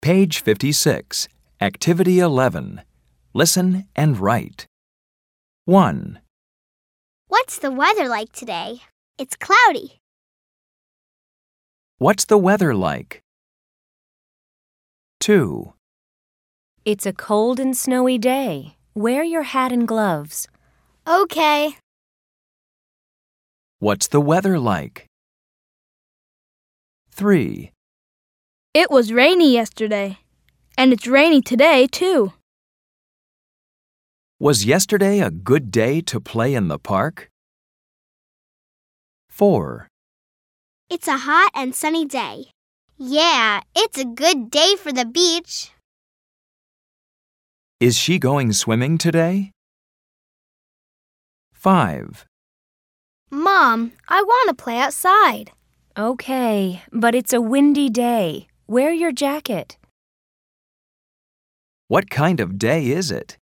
Page 56, Activity 11. Listen and write. 1, What's the weather like today? It's cloudy. What's the weather like? 2, It's a cold and snowy day. Wear your hat and gloves. Okay. What's the weather like? 3, It was rainy yesterday, and it's rainy today, too. Was yesterday a good day to play in the park? 4, It's a hot and sunny day. Yeah, it's a good day for the beach. Is she going swimming today? 5, Mom, I want to play outside. Okay, but it's a windy day. Wear your jacket. What kind of day is it?